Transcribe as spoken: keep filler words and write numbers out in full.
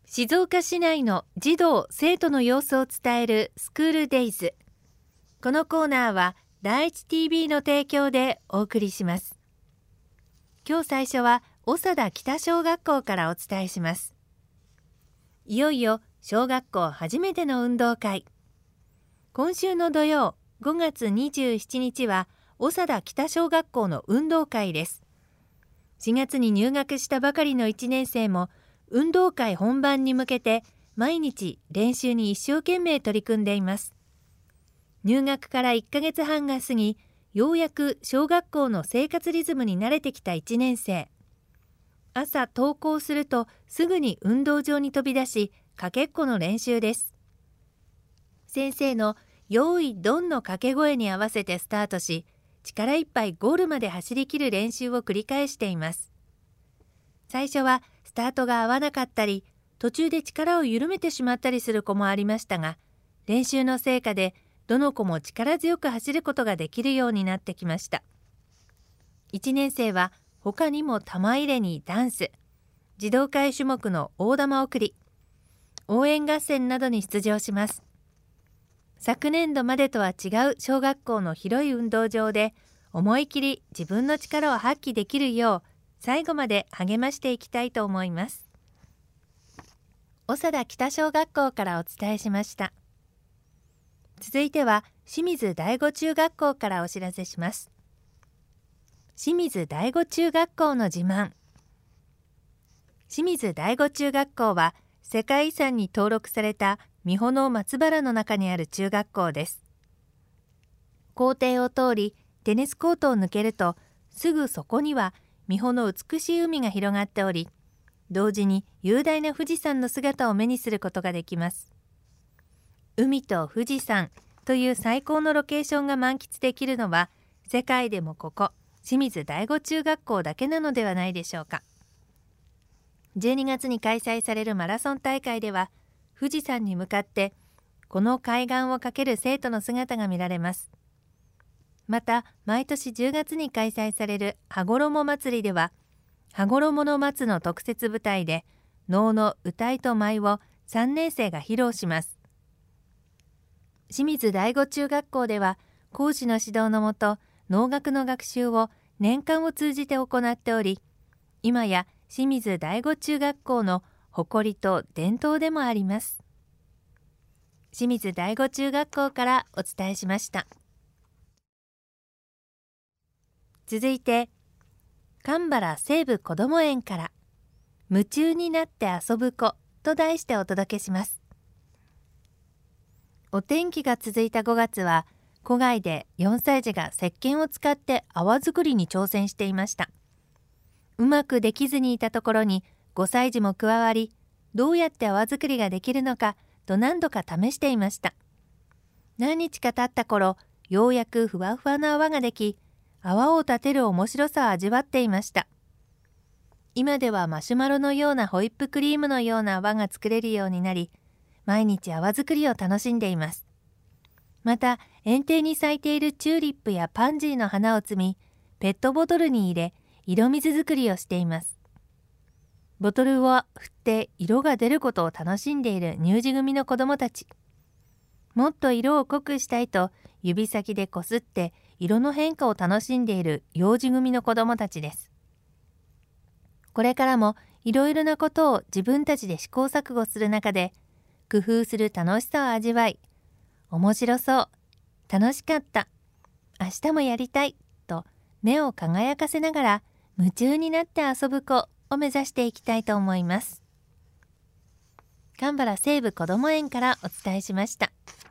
静岡市内の児童・生徒の様子を伝えるスクールデイズ。このコーナーは第一 ティービー の提供でお送りします。今日最初は長田北小学校からお伝えします。いよいよ小学校初めての運動会。今週の土曜ごがつにじゅうしちにちは長田北小学校の運動会です。しがつに入学したばかりのいちねん生も運動会本番に向けて毎日練習に一生懸命取り組んでいます。入学からいっかげつはんが過ぎ、ようやく小学校の生活リズムに慣れてきたいちねん生。朝登校するとすぐに運動場に飛び出し、かけっこの練習です。先生の用意ドンの掛け声に合わせてスタートし、力いっぱいゴールまで走り切る練習を繰り返しています。最初はスタートが合わなかったり、途中で力を緩めてしまったりする子もありましたが、練習の成果でどの子も力強く走ることができるようになってきました。いちねん生は他にも玉入れにダンス、児童会種目の大玉送り、応援合戦などに出場します。昨年度までとは違う小学校の広い運動場で思い切り自分の力を発揮できるよう最後まで励ましていきたいと思います。長田北小学校からお伝えしました。続いては清水第五中学校からお知らせします。清水第五中学校の自慢。清水第五中学校は世界遺産に登録された三保の松原の中にある中学校です。校庭を通りテニスコートを抜けるとすぐそこには三保の美しい海が広がっており、同時に雄大な富士山の姿を目にすることができます。海と富士山という最高のロケーションが満喫できるのは世界でもここ清水第五中学校だけなのではないでしょうか。じゅうにがつに開催されるマラソン大会では富士山に向かってこの海岸を駆ける生徒の姿が見られます。また毎年じゅうがつに開催される羽衣祭りでは羽衣の松の特設舞台で能の歌いと舞をさんねん生が披露します。清水第五中学校では講師の指導のもと能楽の学習を年間を通じて行っており、今や清水第五中学校の誇りと伝統でもあります。清水第五中学校からお伝えしました。続いて蒲原西部こども園から夢中になって遊ぶ子と題してお届けします。お天気が続いたごがつは戸外でよんさい児が石鹸を使って泡作りに挑戦していました。うまくできずにいたところにごさい児も加わり、どうやって泡作りができるのかと何度か試していました。何日か経った頃、ようやくふわふわの泡ができ、泡を立てる面白さを味わっていました。今ではマシュマロのようなホイップクリームのような泡が作れるようになり、毎日泡作りを楽しんでいます。また園庭に咲いているチューリップやパンジーの花を摘み、ペットボトルに入れ色水作りをしています。ボトルを振って色が出ることを楽しんでいる乳児組の子どもたち。もっと色を濃くしたいと指先でこすって色の変化を楽しんでいる幼児組の子どもたちです。これからもいろいろなことを自分たちで試行錯誤する中で工夫する楽しさを味わい、面白そう、楽しかった、明日もやりたいと目を輝かせながら夢中になって遊ぶ子を目指していきたいと思います。蒲原西部こども園からお伝えしました。